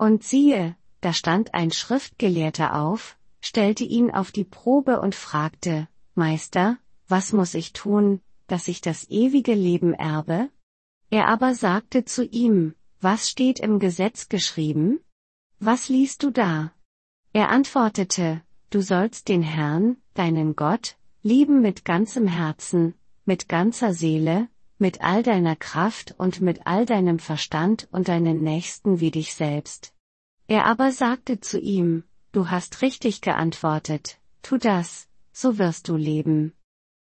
Und siehe, da stand ein Schriftgelehrter auf, stellte ihn auf die Probe und fragte, Meister, was muss ich tun, dass ich das ewige Leben erbe? Er aber sagte zu ihm, was steht im Gesetz geschrieben? Was liest du da? Er antwortete, du sollst den Herrn, deinen Gott, lieben mit ganzem Herzen, mit ganzer Seele, mit all deiner Kraft und mit all deinem Verstand und deinen Nächsten wie dich selbst. Er aber sagte zu ihm, du hast richtig geantwortet, tu das, so wirst du leben.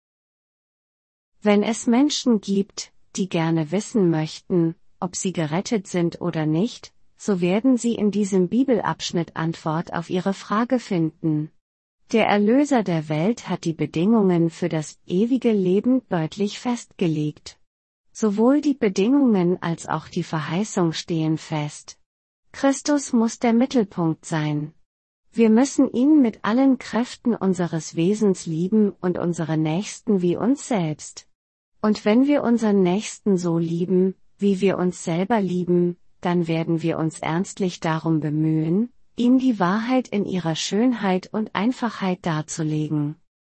Wenn es Menschen gibt, die gerne wissen möchten, ob sie gerettet sind oder nicht, so werden sie in diesem Bibelabschnitt Antwort auf ihre Frage finden. Der Erlöser der Welt hat die Bedingungen für das ewige Leben deutlich festgelegt. Sowohl die Bedingungen als auch die Verheißung stehen fest. Christus muss der Mittelpunkt sein. Wir müssen ihn mit allen Kräften unseres Wesens lieben und unsere Nächsten wie uns selbst. Und wenn wir unseren Nächsten so lieben, wie wir uns selber lieben, dann werden wir uns ernstlich darum bemühen, ihm die Wahrheit in ihrer Schönheit und Einfachheit darzulegen.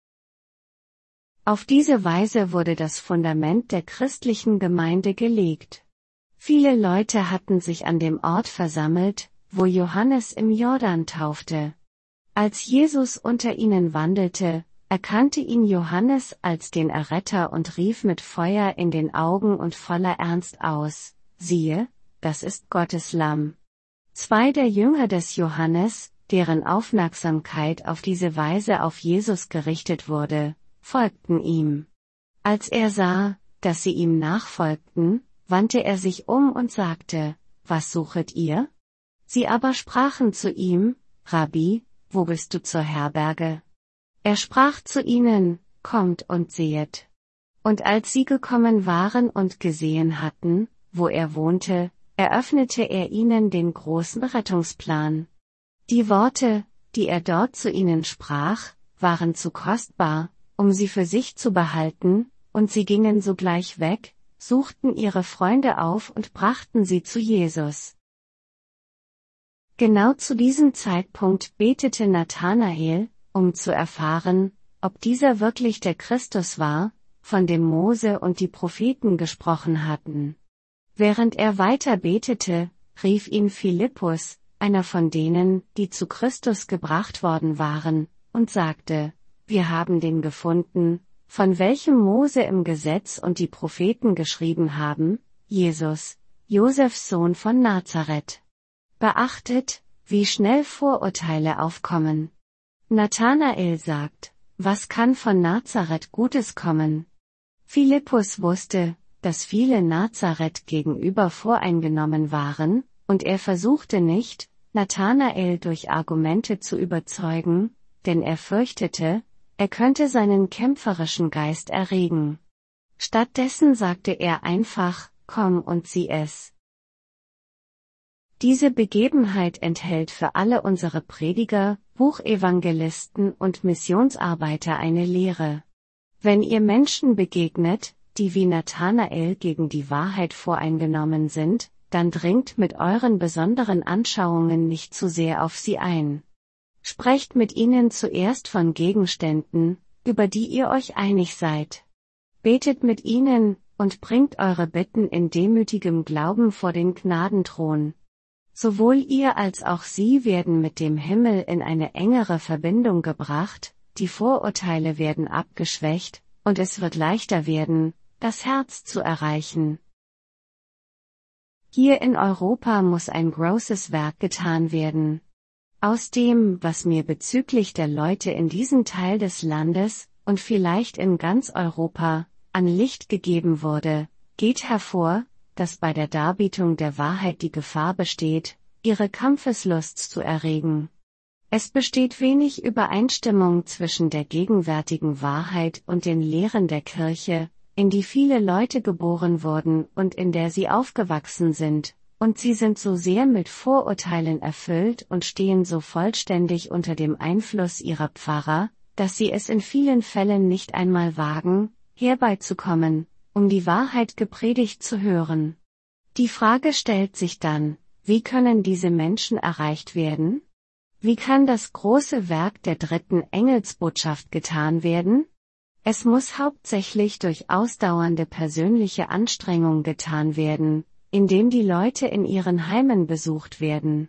Auf diese Weise wurde das Fundament der christlichen Gemeinde gelegt. Viele Leute hatten sich an dem Ort versammelt, wo Johannes im Jordan taufte. Als Jesus unter ihnen wandelte, erkannte ihn Johannes als den Erretter und rief mit Feuer in den Augen und voller Ernst aus, siehe, das ist Gottes Lamm. 2 der Jünger des Johannes, deren Aufmerksamkeit auf diese Weise auf Jesus gerichtet wurde, folgten ihm. Als er sah, dass sie ihm nachfolgten, wandte er sich um und sagte, was suchet ihr? Sie aber sprachen zu ihm, Rabbi, wo bist du zur Herberge? Er sprach zu ihnen, kommt und sehet. Und als sie gekommen waren und gesehen hatten, wo er wohnte, eröffnete er ihnen den großen Rettungsplan. Die Worte, die er dort zu ihnen sprach, waren zu kostbar, um sie für sich zu behalten, und sie gingen sogleich weg, suchten ihre Freunde auf und brachten sie zu Jesus. Genau zu diesem Zeitpunkt betete Nathanael, um zu erfahren, ob dieser wirklich der Christus war, von dem Mose und die Propheten gesprochen hatten. Während er weiter betete, rief ihn Philippus, einer von denen, die zu Christus gebracht worden waren, und sagte, wir haben den gefunden, von welchem Mose im Gesetz und die Propheten geschrieben haben, Jesus, Josefs Sohn von Nazareth. Beachtet, wie schnell Vorurteile aufkommen. Nathanael sagt, was kann von Nazareth Gutes kommen? Philippus wusste, dass viele Nazareth gegenüber voreingenommen waren, und er versuchte nicht, Nathanael durch Argumente zu überzeugen, denn er fürchtete, er könnte seinen kämpferischen Geist erregen. Stattdessen sagte er einfach, komm und sieh es. Diese Begebenheit enthält für alle unsere Prediger, Buchevangelisten und Missionsarbeiter eine Lehre. Wenn ihr Menschen begegnet, die wie Nathanael gegen die Wahrheit voreingenommen sind, dann dringt mit euren besonderen Anschauungen nicht zu sehr auf sie ein. Sprecht mit ihnen zuerst von Gegenständen, über die ihr euch einig seid. Betet mit ihnen, und bringt eure Bitten in demütigem Glauben vor den Gnadenthron. Sowohl ihr als auch sie werden mit dem Himmel in eine engere Verbindung gebracht, die Vorurteile werden abgeschwächt, und es wird leichter werden, das Herz zu erreichen. Hier in Europa muss ein großes Werk getan werden. Aus dem, was mir bezüglich der Leute in diesem Teil des Landes, und vielleicht in ganz Europa, an Licht gegeben wurde, geht hervor, dass bei der Darbietung der Wahrheit die Gefahr besteht, ihre Kampfeslust zu erregen. Es besteht wenig Übereinstimmung zwischen der gegenwärtigen Wahrheit und den Lehren der Kirche, in die viele Leute geboren wurden und in der sie aufgewachsen sind, und sie sind so sehr mit Vorurteilen erfüllt und stehen so vollständig unter dem Einfluss ihrer Pfarrer, dass sie es in vielen Fällen nicht einmal wagen, herbeizukommen, um die Wahrheit gepredigt zu hören. Die Frage stellt sich dann, Wie können diese Menschen erreicht werden? Wie kann das große Werk der dritten Engelsbotschaft getan werden? Es muss hauptsächlich durch ausdauernde persönliche Anstrengung getan werden, indem die Leute in ihren Heimen besucht werden.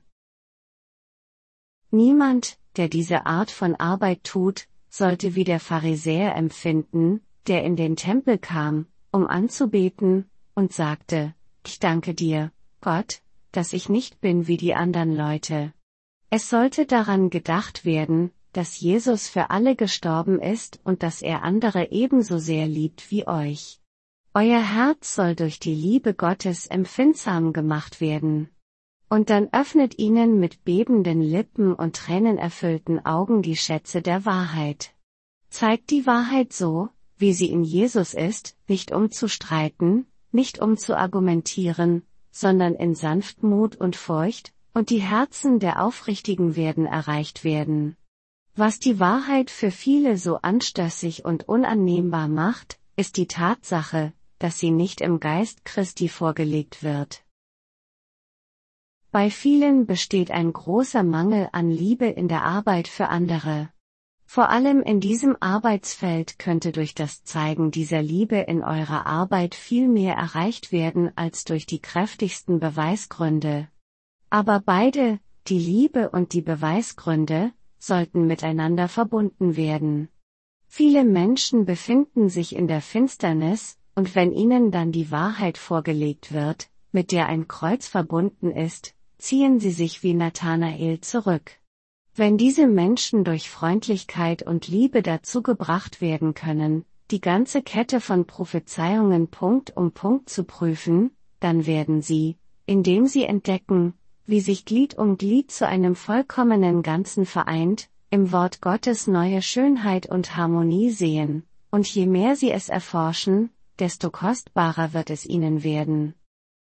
Niemand, der diese Art von Arbeit tut, sollte wie der Pharisäer empfinden, der in den Tempel kam, um anzubeten, und sagte: Ich danke dir, Gott, dass ich nicht bin wie die anderen Leute. Es sollte daran gedacht werden, dass Jesus für alle gestorben ist und dass er andere ebenso sehr liebt wie euch. Euer Herz soll durch die Liebe Gottes empfindsam gemacht werden. Und dann öffnet ihnen mit bebenden Lippen und tränenerfüllten Augen die Schätze der Wahrheit. Zeigt die Wahrheit so, wie sie in Jesus ist, nicht um zu streiten, nicht um zu argumentieren, sondern in Sanftmut und Furcht, und die Herzen der Aufrichtigen werden erreicht werden. Was die Wahrheit für viele so anstößig und unannehmbar macht, ist die Tatsache, dass sie nicht im Geist Christi vorgelegt wird. Bei vielen besteht ein großer Mangel an Liebe in der Arbeit für andere. Vor allem in diesem Arbeitsfeld könnte durch das Zeigen dieser Liebe in eurer Arbeit viel mehr erreicht werden als durch die kräftigsten Beweisgründe. Aber beide, die Liebe und die Beweisgründe, sollten miteinander verbunden werden. Viele Menschen befinden sich in der Finsternis, und wenn ihnen dann die Wahrheit vorgelegt wird, mit der ein Kreuz verbunden ist, ziehen sie sich wie Nathanael zurück. Wenn diese Menschen durch Freundlichkeit und Liebe dazu gebracht werden können, die ganze Kette von Prophezeiungen Punkt um Punkt zu prüfen, dann werden sie, indem sie entdecken, wie sich Glied um Glied zu einem vollkommenen Ganzen vereint, im Wort Gottes neue Schönheit und Harmonie sehen, und je mehr sie es erforschen, desto kostbarer wird es ihnen werden.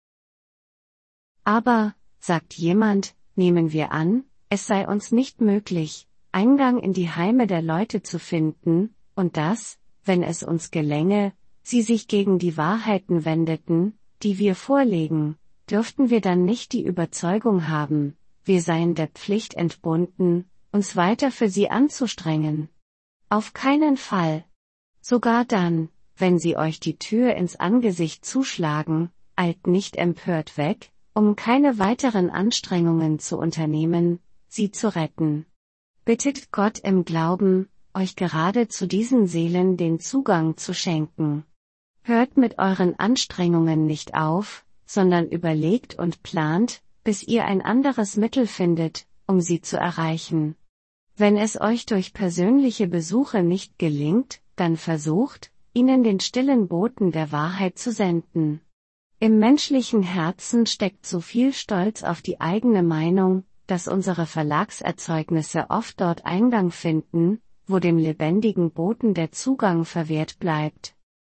Aber, sagt jemand, nehmen wir an, es sei uns nicht möglich, Eingang in die Heime der Leute zu finden, und dass, wenn es uns gelänge, sie sich gegen die Wahrheiten wendeten, die wir vorlegen, dürften wir dann nicht die Überzeugung haben, wir seien der Pflicht entbunden, uns weiter für sie anzustrengen. Auf keinen Fall. Sogar dann, wenn sie euch die Tür ins Angesicht zuschlagen, eilt nicht empört weg, um keine weiteren Anstrengungen zu unternehmen, sie zu retten. Bittet Gott im Glauben, euch gerade zu diesen Seelen den Zugang zu schenken. Hört mit euren Anstrengungen nicht auf, sondern überlegt und plant, bis ihr ein anderes Mittel findet, um sie zu erreichen. Wenn es euch durch persönliche Besuche nicht gelingt, dann versucht, ihnen den stillen Boten der Wahrheit zu senden. Im menschlichen Herzen steckt so viel Stolz auf die eigene Meinung, dass unsere Verlagserzeugnisse oft dort Eingang finden, wo dem lebendigen Boten der Zugang verwehrt bleibt.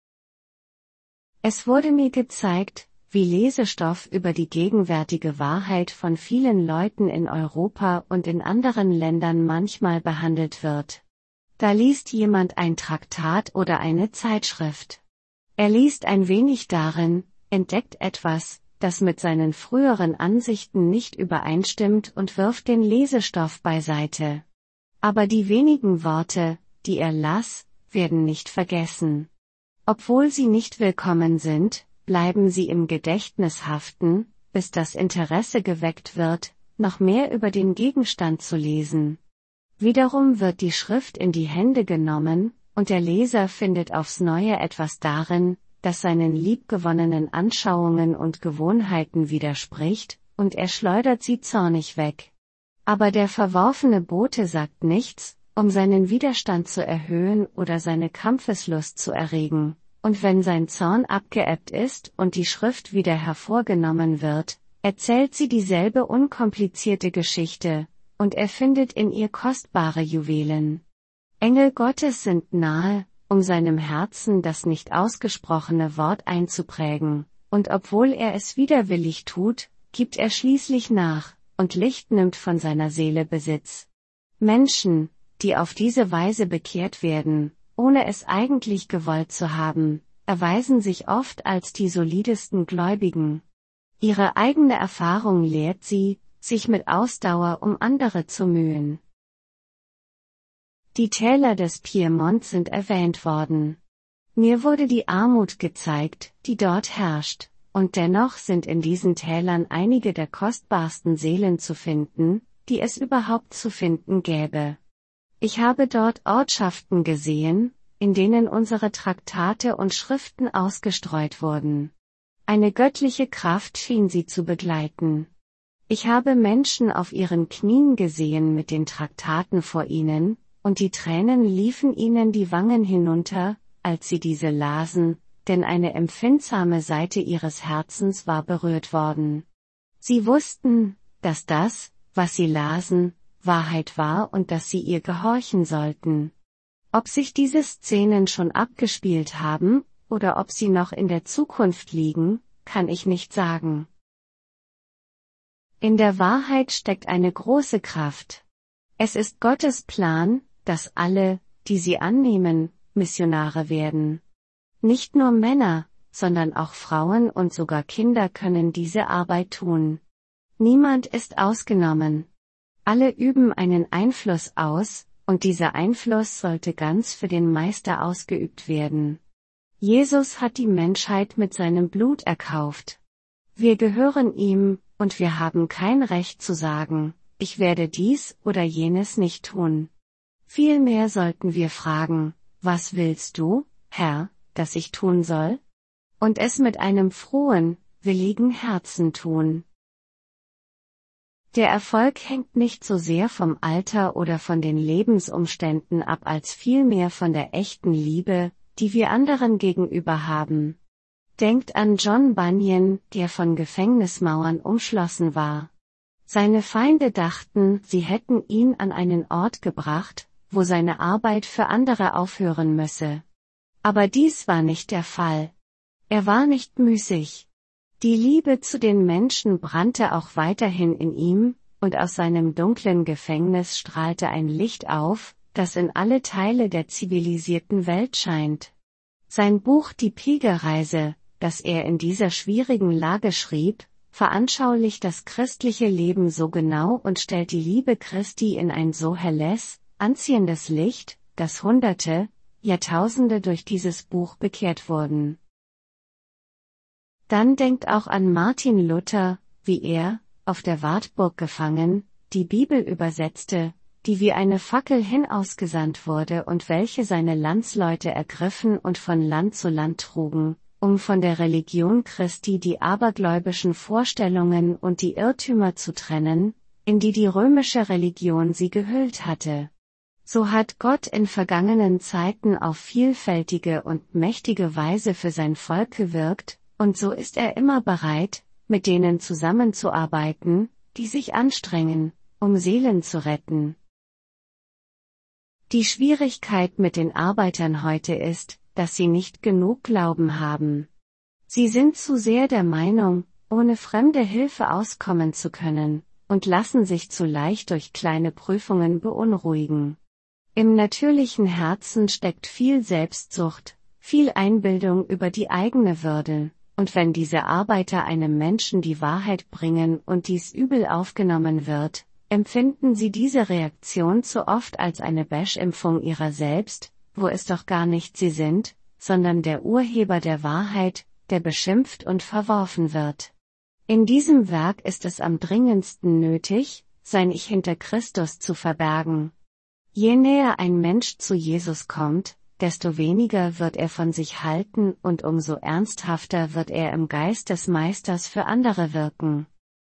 Es wurde mir gezeigt, wie Lesestoff über die gegenwärtige Wahrheit von vielen Leuten in Europa und in anderen Ländern manchmal behandelt wird. Da liest jemand ein Traktat oder eine Zeitschrift. Er liest ein wenig darin, entdeckt etwas, das mit seinen früheren Ansichten nicht übereinstimmt und wirft den Lesestoff beiseite. Aber die wenigen Worte, die er las, werden nicht vergessen. Obwohl sie nicht willkommen sind, bleiben sie im Gedächtnis haften, bis das Interesse geweckt wird, noch mehr über den Gegenstand zu lesen. Wiederum wird die Schrift in die Hände genommen, und der Leser findet aufs Neue etwas darin, das seinen liebgewonnenen Anschauungen und Gewohnheiten widerspricht, und er schleudert sie zornig weg. Aber der verworfene Bote sagt nichts, um seinen Widerstand zu erhöhen oder seine Kampfeslust zu erregen, und wenn sein Zorn abgeebbt ist und die Schrift wieder hervorgenommen wird, erzählt sie dieselbe unkomplizierte Geschichte, und er findet in ihr kostbare Juwelen. Engel Gottes sind nahe, um seinem Herzen das nicht ausgesprochene Wort einzuprägen, und obwohl er es widerwillig tut, gibt er schließlich nach, und Licht nimmt von seiner Seele Besitz. Menschen, die auf diese Weise bekehrt werden, ohne es eigentlich gewollt zu haben, erweisen sich oft als die solidesten Gläubigen. Ihre eigene Erfahrung lehrt sie, sich mit Ausdauer um andere zu mühen. Die Täler des Piemont sind erwähnt worden. Mir wurde die Armut gezeigt, die dort herrscht, und dennoch sind in diesen Tälern einige der kostbarsten Seelen zu finden, die es überhaupt zu finden gäbe. Ich habe dort Ortschaften gesehen, in denen unsere Traktate und Schriften ausgestreut wurden. Eine göttliche Kraft schien sie zu begleiten. Ich habe Menschen auf ihren Knien gesehen mit den Traktaten vor ihnen, und die Tränen liefen ihnen die Wangen hinunter, als sie diese lasen, denn eine empfindsame Seite ihres Herzens war berührt worden. Sie wussten, dass das, was sie lasen, Wahrheit war und dass sie ihr gehorchen sollten. Ob sich diese Szenen schon abgespielt haben, oder ob sie noch in der Zukunft liegen, kann ich nicht sagen. In der Wahrheit steckt eine große Kraft. Es ist Gottes Plan, dass alle, die sie annehmen, Missionare werden. Nicht nur Männer, sondern auch Frauen und sogar Kinder können diese Arbeit tun. Niemand ist ausgenommen. Alle üben einen Einfluss aus, und dieser Einfluss sollte ganz für den Meister ausgeübt werden. Jesus hat die Menschheit mit seinem Blut erkauft. Wir gehören ihm, und wir haben kein Recht zu sagen, ich werde dies oder jenes nicht tun. Vielmehr sollten wir fragen, was willst du, Herr, dass ich tun soll? Und es mit einem frohen, willigen Herzen tun. Der Erfolg hängt nicht so sehr vom Alter oder von den Lebensumständen ab als vielmehr von der echten Liebe, die wir anderen gegenüber haben. Denkt an John Bunyan, der von Gefängnismauern umschlossen war. Seine Feinde dachten, sie hätten ihn an einen Ort gebracht, wo seine Arbeit für andere aufhören müsse. Aber dies war nicht der Fall. Er war nicht müßig. Die Liebe zu den Menschen brannte auch weiterhin in ihm, und aus seinem dunklen Gefängnis strahlte ein Licht auf, das in alle Teile der zivilisierten Welt scheint. Sein Buch Die Pilgerreise, das er in dieser schwierigen Lage schrieb, veranschaulicht das christliche Leben so genau und stellt die Liebe Christi in ein so helles, anziehendes Licht, dass Hunderte, Jahrtausende durch dieses Buch bekehrt wurden. Dann denkt auch an Martin Luther, wie er, auf der Wartburg gefangen, die Bibel übersetzte, die wie eine Fackel hinausgesandt wurde und welche seine Landsleute ergriffen und von Land zu Land trugen, um von der Religion Christi die abergläubischen Vorstellungen und die Irrtümer zu trennen, in die die römische Religion sie gehüllt hatte. So hat Gott in vergangenen Zeiten auf vielfältige und mächtige Weise für sein Volk gewirkt, und so ist er immer bereit, mit denen zusammenzuarbeiten, die sich anstrengen, um Seelen zu retten. Die Schwierigkeit mit den Arbeitern heute ist, dass sie nicht genug Glauben haben. Sie sind zu sehr der Meinung, ohne fremde Hilfe auskommen zu können, und lassen sich zu leicht durch kleine Prüfungen beunruhigen. Im natürlichen Herzen steckt viel Selbstsucht, viel Einbildung über die eigene Würde, und wenn diese Arbeiter einem Menschen die Wahrheit bringen und dies übel aufgenommen wird, empfinden sie diese Reaktion zu oft als eine Bashimpfung ihrer selbst, wo es doch gar nicht sie sind, sondern der Urheber der Wahrheit, der beschimpft und verworfen wird. In diesem Werk ist es am dringendsten nötig, sein Ich hinter Christus zu verbergen. Je näher ein Mensch zu Jesus kommt, desto weniger wird er von sich halten und umso ernsthafter wird er im Geist des Meisters für andere wirken.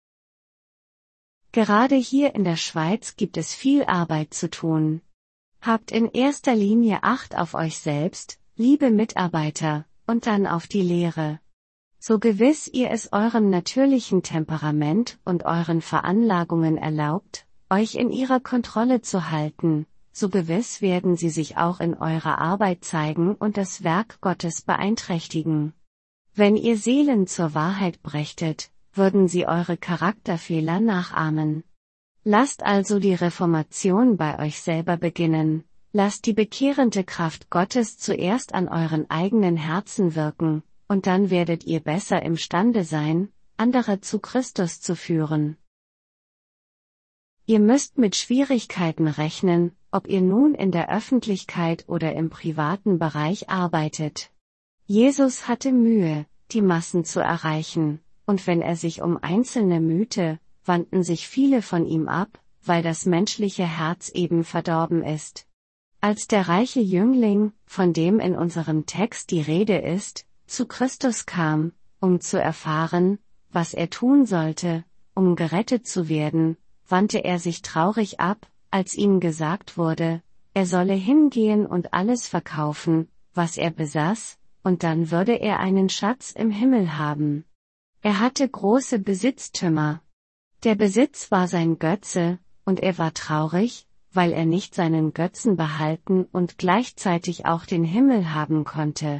Gerade hier in der Schweiz gibt es viel Arbeit zu tun. Habt in erster Linie Acht auf euch selbst, liebe Mitarbeiter, und dann auf die Lehre. So gewiss ihr es eurem natürlichen Temperament und euren Veranlagungen erlaubt, euch in ihrer Kontrolle zu halten, so gewiss werden sie sich auch in eurer Arbeit zeigen und das Werk Gottes beeinträchtigen. Wenn ihr Seelen zur Wahrheit brächtet, würden sie eure Charakterfehler nachahmen. Lasst also die Reformation bei euch selber beginnen, lasst die bekehrende Kraft Gottes zuerst an euren eigenen Herzen wirken, und dann werdet ihr besser imstande sein, andere zu Christus zu führen. Ihr müsst mit Schwierigkeiten rechnen, ob ihr nun in der Öffentlichkeit oder im privaten Bereich arbeitet. Jesus hatte Mühe, die Massen zu erreichen, und wenn er sich um Einzelne mühte, wandten sich viele von ihm ab, weil das menschliche Herz eben verdorben ist. Als der reiche Jüngling, von dem in unserem Text die Rede ist, zu Christus kam, um zu erfahren, was er tun sollte, um gerettet zu werden, wandte er sich traurig ab, als ihm gesagt wurde, er solle hingehen und alles verkaufen, was er besaß, und dann würde er einen Schatz im Himmel haben. Er hatte große Besitztümer. Der Besitz war sein Götze, und er war traurig, weil er nicht seinen Götzen behalten und gleichzeitig auch den Himmel haben konnte.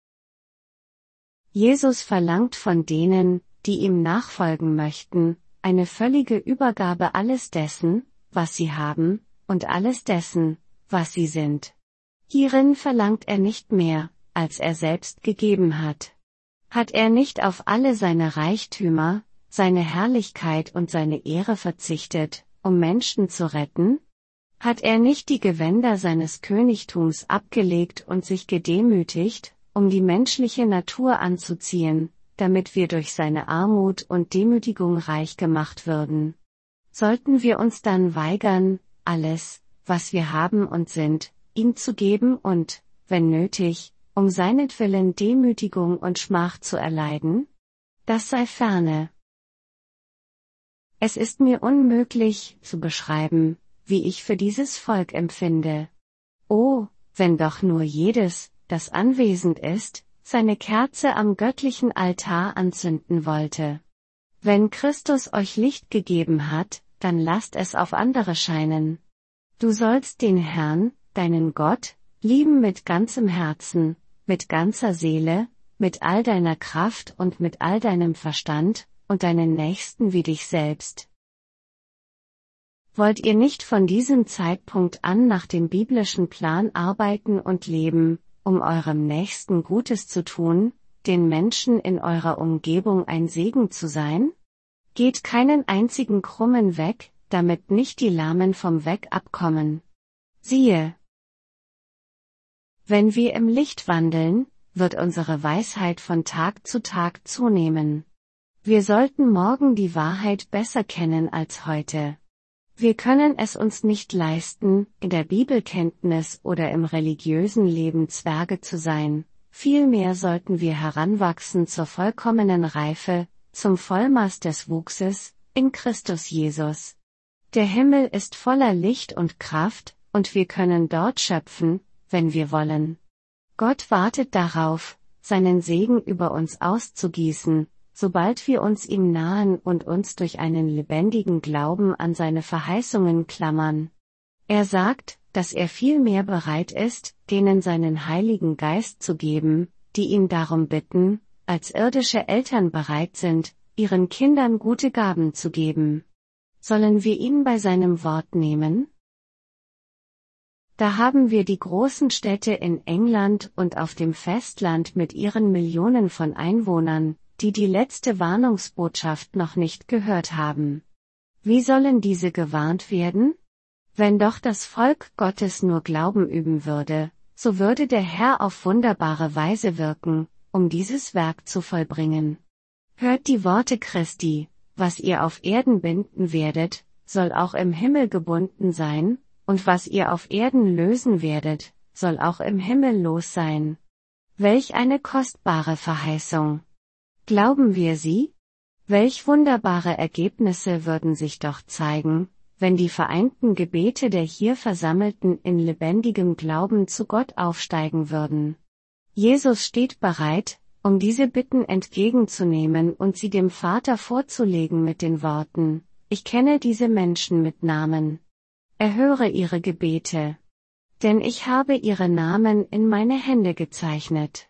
Jesus verlangt von denen, die ihm nachfolgen möchten, eine völlige Übergabe alles dessen, was sie haben, und alles dessen, was sie sind. Hierin verlangt er nicht mehr, als er selbst gegeben hat. Hat er nicht auf alle seine Reichtümer, seine Herrlichkeit und seine Ehre verzichtet, um Menschen zu retten? Hat er nicht die Gewänder seines Königtums abgelegt und sich gedemütigt, um die menschliche Natur anzuziehen, damit wir durch seine Armut und Demütigung reich gemacht würden? Sollten wir uns dann weigern, alles, was wir haben und sind, ihm zu geben und, wenn nötig, um seinetwillen Demütigung und Schmach zu erleiden? Das sei ferne. Es ist mir unmöglich, zu beschreiben, wie ich für dieses Volk empfinde. Oh, wenn doch nur jedes, das anwesend ist, seine Kerze am göttlichen Altar anzünden wollte. Wenn Christus euch Licht gegeben hat, dann lasst es auf andere scheinen. Du sollst den Herrn, deinen Gott, lieben mit ganzem Herzen, mit ganzer Seele, mit all deiner Kraft und mit all deinem Verstand, und deinen Nächsten wie dich selbst. Wollt ihr nicht von diesem Zeitpunkt an nach dem biblischen Plan arbeiten und leben, um eurem Nächsten Gutes zu tun, den Menschen in eurer Umgebung ein Segen zu sein? Geht keinen einzigen krummen Weg, damit nicht die Lahmen vom Weg abkommen. Siehe! Wenn wir im Licht wandeln, wird unsere Weisheit von Tag zu Tag zunehmen. Wir sollten morgen die Wahrheit besser kennen als heute. Wir können es uns nicht leisten, in der Bibelkenntnis oder im religiösen Leben Zwerge zu sein, vielmehr sollten wir heranwachsen zur vollkommenen Reife, zum Vollmaß des Wuchses, in Christus Jesus. Der Himmel ist voller Licht und Kraft, und wir können dort schöpfen, wenn wir wollen. Gott wartet darauf, seinen Segen über uns auszugießen, sobald wir uns ihm nahen und uns durch einen lebendigen Glauben an seine Verheißungen klammern. Er sagt, dass er vielmehr bereit ist, denen seinen Heiligen Geist zu geben, die ihn darum bitten, als irdische Eltern bereit sind, ihren Kindern gute Gaben zu geben. Sollen wir ihn bei seinem Wort nehmen? Da haben wir die großen Städte in England und auf dem Festland mit ihren Millionen von Einwohnern, die die letzte Warnungsbotschaft noch nicht gehört haben. Wie sollen diese gewarnt werden? Wenn doch das Volk Gottes nur Glauben üben würde, so würde der Herr auf wunderbare Weise wirken, um dieses Werk zu vollbringen. Hört die Worte Christi: Was ihr auf Erden binden werdet, soll auch im Himmel gebunden sein, und was ihr auf Erden lösen werdet, soll auch im Himmel los sein. Welch eine kostbare Verheißung! Glauben wir sie? Welch wunderbare Ergebnisse würden sich doch zeigen, wenn die vereinten Gebete der hier Versammelten in lebendigem Glauben zu Gott aufsteigen würden. Jesus steht bereit, um diese Bitten entgegenzunehmen und sie dem Vater vorzulegen mit den Worten: Ich kenne diese Menschen mit Namen. Erhöre ihre Gebete. Denn ich habe ihre Namen in meine Hände gezeichnet.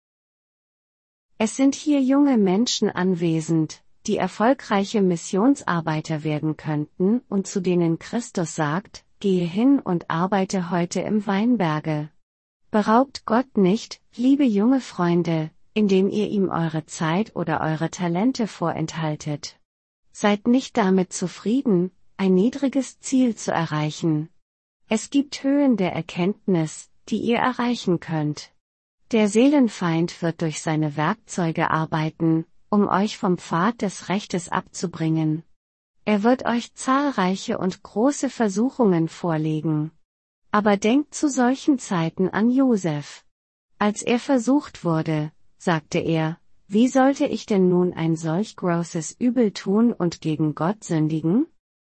Es sind hier junge Menschen anwesend, die erfolgreiche Missionsarbeiter werden könnten und zu denen Christus sagt: Gehe hin und arbeite heute im Weinberge. Beraubt Gott nicht, liebe junge Freunde, indem ihr ihm eure Zeit oder eure Talente vorenthaltet. Seid nicht damit zufrieden, ein niedriges Ziel zu erreichen. Es gibt Höhen der Erkenntnis, die ihr erreichen könnt. Der Seelenfeind wird durch seine Werkzeuge arbeiten, um euch vom Pfad des Rechtes abzubringen. Er wird euch zahlreiche und große Versuchungen vorlegen. Aber denkt zu solchen Zeiten an Josef. Als er versucht wurde, sagte er, wie sollte ich denn nun ein solch großes Übel tun und gegen Gott sündigen?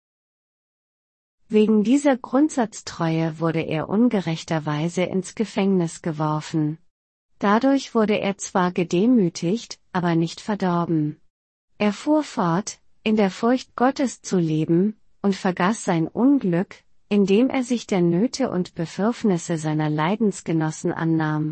Wegen dieser Grundsatztreue wurde er ungerechterweise ins Gefängnis geworfen. Dadurch wurde er zwar gedemütigt, aber nicht verdorben. Er fuhr fort, in der Furcht Gottes zu leben, und vergaß sein Unglück, indem er sich der Nöte und Bedürfnisse seiner Leidensgenossen annahm.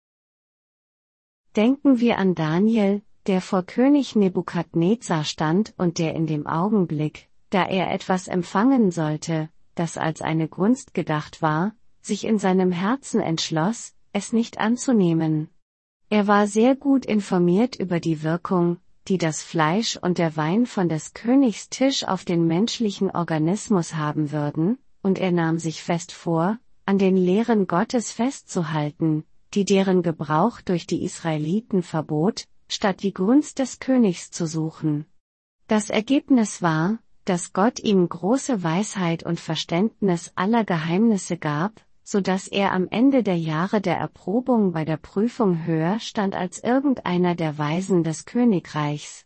Denken wir an Daniel, der vor König Nebukadnezar stand und der in dem Augenblick, da er etwas empfangen sollte, das als eine Gunst gedacht war, sich in seinem Herzen entschloss, es nicht anzunehmen. Er war sehr gut informiert über die Wirkung, die das Fleisch und der Wein von des Königs Tisch auf den menschlichen Organismus haben würden, und er nahm sich fest vor, an den Lehren Gottes festzuhalten, die deren Gebrauch durch die Israeliten verbot, statt die Gunst des Königs zu suchen. Das Ergebnis war, dass Gott ihm große Weisheit und Verständnis aller Geheimnisse gab, so dass er am Ende der Jahre der Erprobung bei der Prüfung höher stand als irgendeiner der Weisen des Königreichs.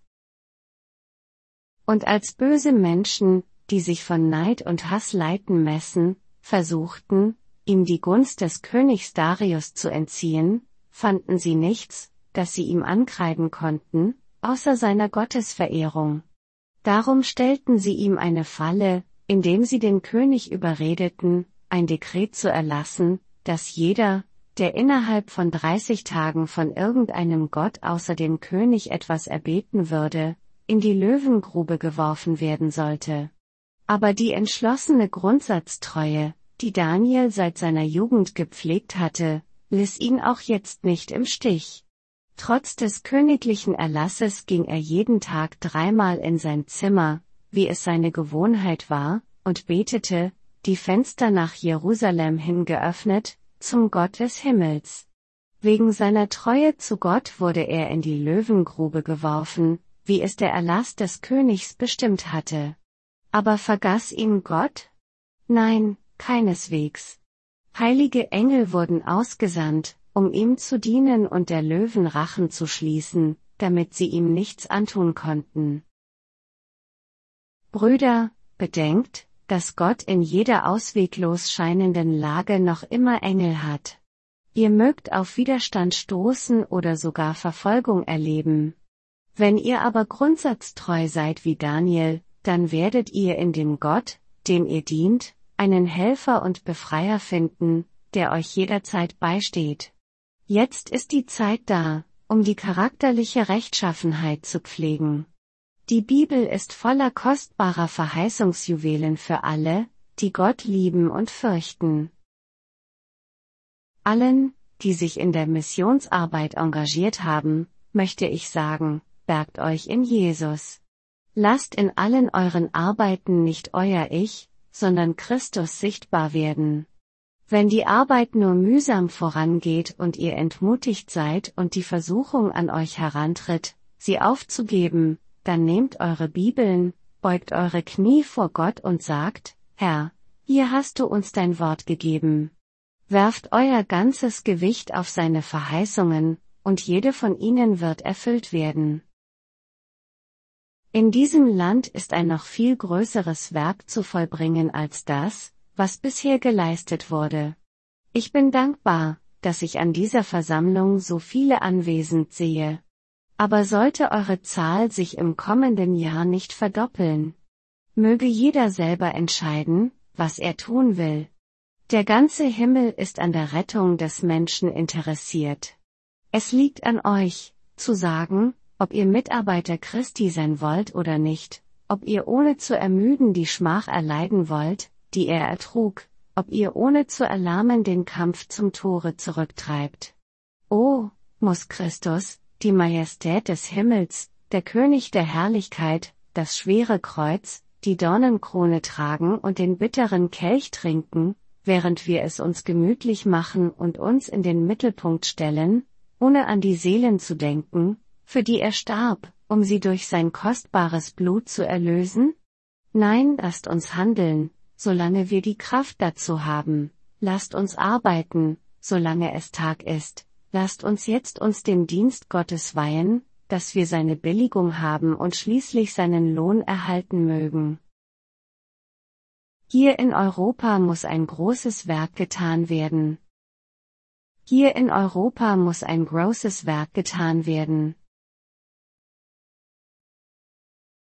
Und als böse Menschen, die sich von Neid und Hass leiten messen, versuchten, ihm die Gunst des Königs Darius zu entziehen, fanden sie nichts, das sie ihm ankreiden konnten, außer seiner Gottesverehrung. Darum stellten sie ihm eine Falle, indem sie den König überredeten, ein Dekret zu erlassen, dass jeder, der innerhalb von 30 Tagen von irgendeinem Gott außer dem König etwas erbeten würde, in die Löwengrube geworfen werden sollte. Aber die entschlossene Grundsatztreue, die Daniel seit seiner Jugend gepflegt hatte, ließ ihn auch jetzt nicht im Stich. Trotz des königlichen Erlasses ging er jeden Tag 3-mal in sein Zimmer, wie es seine Gewohnheit war, und betete, die Fenster nach Jerusalem hin geöffnet, zum Gott des Himmels. Wegen seiner Treue zu Gott wurde er in die Löwengrube geworfen, wie es der Erlass des Königs bestimmt hatte. Aber vergaß ihn Gott? Nein, keineswegs. Heilige Engel wurden ausgesandt, um ihm zu dienen und der Löwen Rachen zu schließen, damit sie ihm nichts antun konnten. Brüder, bedenkt, dass Gott in jeder ausweglos scheinenden Lage noch immer Engel hat. Ihr mögt auf Widerstand stoßen oder sogar Verfolgung erleben. Wenn ihr aber grundsatztreu seid wie Daniel, dann werdet ihr in dem Gott, dem ihr dient, einen Helfer und Befreier finden, der euch jederzeit beisteht. Jetzt ist die Zeit da, um die charakterliche Rechtschaffenheit zu pflegen. Die Bibel ist voller kostbarer Verheißungsjuwelen für alle, die Gott lieben und fürchten. Allen, die sich in der Missionsarbeit engagiert haben, möchte ich sagen, bergt euch in Jesus. Lasst in allen euren Arbeiten nicht euer Ich, sondern Christus sichtbar werden. Wenn die Arbeit nur mühsam vorangeht und ihr entmutigt seid und die Versuchung an euch herantritt, sie aufzugeben, dann nehmt eure Bibeln, beugt eure Knie vor Gott und sagt, Herr, hier hast du uns dein Wort gegeben. Werft euer ganzes Gewicht auf seine Verheißungen, und jede von ihnen wird erfüllt werden. In diesem Land ist ein noch viel größeres Werk zu vollbringen als das, was bisher geleistet wurde. Ich bin dankbar, dass ich an dieser Versammlung so viele anwesend sehe. Aber sollte eure Zahl sich im kommenden Jahr nicht verdoppeln? Möge jeder selber entscheiden, was er tun will. Der ganze Himmel ist an der Rettung des Menschen interessiert. Es liegt an euch, zu sagen, ob ihr Mitarbeiter Christi sein wollt oder nicht, ob ihr ohne zu ermüden die Schmach erleiden wollt, die er ertrug, ob ihr ohne zu erlahmen den Kampf zum Tore zurücktreibt. Oh, muss Christus, die Majestät des Himmels, der König der Herrlichkeit, das schwere Kreuz, die Dornenkrone tragen und den bitteren Kelch trinken, während wir es uns gemütlich machen und uns in den Mittelpunkt stellen, ohne an die Seelen zu denken, für die er starb, um sie durch sein kostbares Blut zu erlösen? Nein, lasst uns handeln, solange wir die Kraft dazu haben, lasst uns arbeiten, solange es Tag ist, lasst uns jetzt uns dem Dienst Gottes weihen, dass wir seine Billigung haben und schließlich seinen Lohn erhalten mögen. Hier in Europa muss ein großes Werk getan werden. Hier in Europa muss ein großes Werk getan werden.